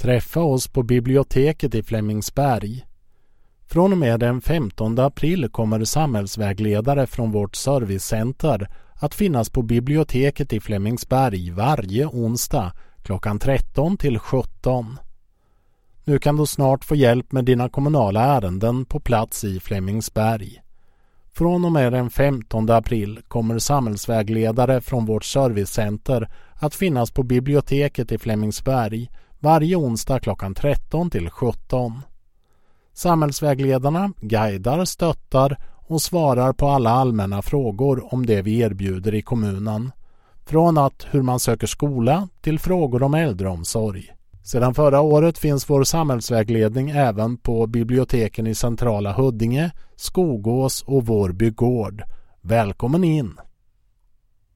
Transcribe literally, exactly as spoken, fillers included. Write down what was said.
Träffa oss på biblioteket i Flemingsberg. Från och med den femtonde april kommer samhällsvägledare från vårt servicecenter att finnas på biblioteket i Flemingsberg varje onsdag klockan tretton till sjutton. Nu kan du snart få hjälp med dina kommunala ärenden på plats i Flemingsberg. Från och med den femtonde april kommer samhällsvägledare från vårt servicecenter att finnas på biblioteket i Flemingsberg varje onsdag klockan tretton till sjutton. Samhällsvägledarna guidar, stöttar och svarar på alla allmänna frågor om det vi erbjuder i kommunen. Från att hur man söker skola till frågor om äldreomsorg. Sedan förra året finns vår samhällsvägledning även på biblioteken i centrala Huddinge, Skogås och Vårby gård. Välkommen in!